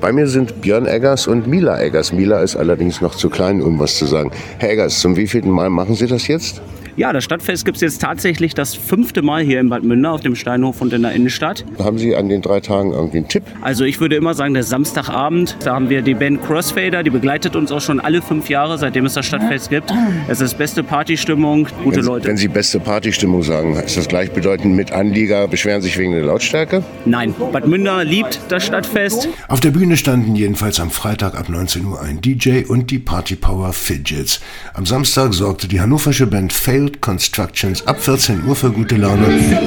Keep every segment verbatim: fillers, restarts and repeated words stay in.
Bei mir sind Björn Eggers und Mila Eggers. Mila ist allerdings noch zu klein, um was zu sagen. Herr Eggers, zum wievielten Mal machen Sie das jetzt? Ja, das Stadtfest gibt es jetzt tatsächlich das fünfte Mal hier in Bad Münder auf dem Steinhof und in der Innenstadt. Haben Sie an den drei Tagen irgendwie einen Tipp? Also ich würde immer sagen, der Samstagabend, da haben wir die Band Crossfader, die begleitet uns auch schon alle fünf Jahre, seitdem es das Stadtfest gibt. Es ist beste Partystimmung, gute wenn, Leute. Wenn Sie beste Partystimmung sagen, ist das gleichbedeutend mit Anlieger, beschweren sich wegen der Lautstärke? Nein, Bad Münder liebt das Stadtfest. Auf der Bühne standen jedenfalls am Freitag ab neunzehn Uhr ein D J und die Partypower Fidgets. Am Samstag sorgte die hannoversche Band Failed Construction ab vierzehn Uhr für gute Laune.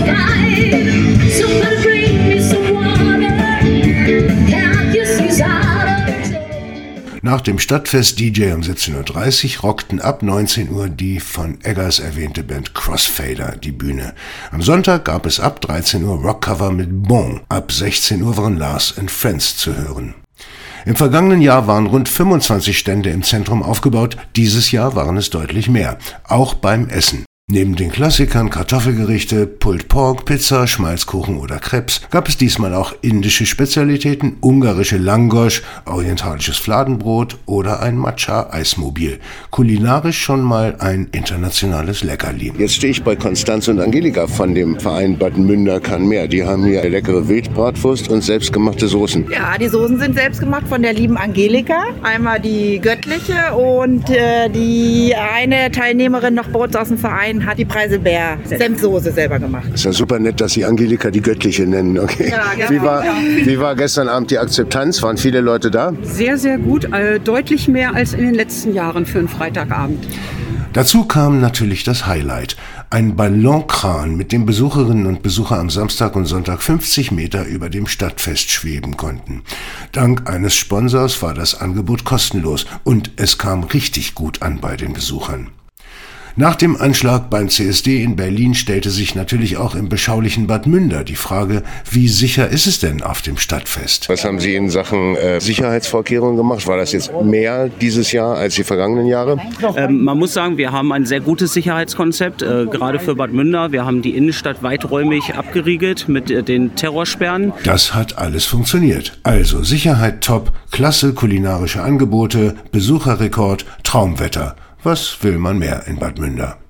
Nach dem Stadtfest-D J um siebzehn Uhr dreißig rockten ab neunzehn Uhr die von Eggers erwähnte Band Crossfader die Bühne. Am Sonntag gab es ab dreizehn Uhr Rockcover mit Bon. Ab sechzehn Uhr waren Lars and Friends zu hören. Im vergangenen Jahr waren rund fünfundzwanzig Stände im Zentrum aufgebaut. Dieses Jahr waren es deutlich mehr. Auch beim Essen. Neben den Klassikern Kartoffelgerichte, Pulled Pork, Pizza, Schmalzkuchen oder Crepes gab es diesmal auch indische Spezialitäten, ungarische Langosch, orientalisches Fladenbrot oder ein Matcha-Eismobil. Kulinarisch schon mal ein internationales Leckerli. Jetzt stehe ich bei Konstanz und Angelika von dem Verein Bad Münder kann mehr. Die haben hier leckere Wildbratwurst und selbstgemachte Soßen. Ja, die Soßen sind selbstgemacht von der lieben Angelika. Einmal die göttliche und äh, die eine Teilnehmerin noch bei uns aus dem Verein hat die Preiselbeer-Senfsoße selber gemacht. Ist ja super nett, dass Sie Angelika die Göttliche nennen. Okay. Ja, genau. Wie war, wie war gestern Abend die Akzeptanz? Waren viele Leute da? Sehr, sehr gut. Äh, deutlich mehr als in den letzten Jahren für einen Freitagabend. Dazu kam natürlich das Highlight. Ein Ballonkran, mit dem Besucherinnen und Besucher am Samstag und Sonntag fünfzig Meter über dem Stadtfest schweben konnten. Dank eines Sponsors war das Angebot kostenlos und es kam richtig gut an bei den Besuchern. Nach dem Anschlag beim C S D in Berlin stellte sich natürlich auch im beschaulichen Bad Münder die Frage, wie sicher ist es denn auf dem Stadtfest? Was haben Sie in Sachen äh, Sicherheitsvorkehrungen gemacht? War das jetzt mehr dieses Jahr als die vergangenen Jahre? Ähm, man muss sagen, wir haben ein sehr gutes Sicherheitskonzept, äh, gerade für Bad Münder. Wir haben die Innenstadt weiträumig abgeriegelt mit äh, den Terrorsperren. Das hat alles funktioniert. Also Sicherheit top, klasse kulinarische Angebote, Besucherrekord, Traumwetter. Was will man mehr in Bad Münder?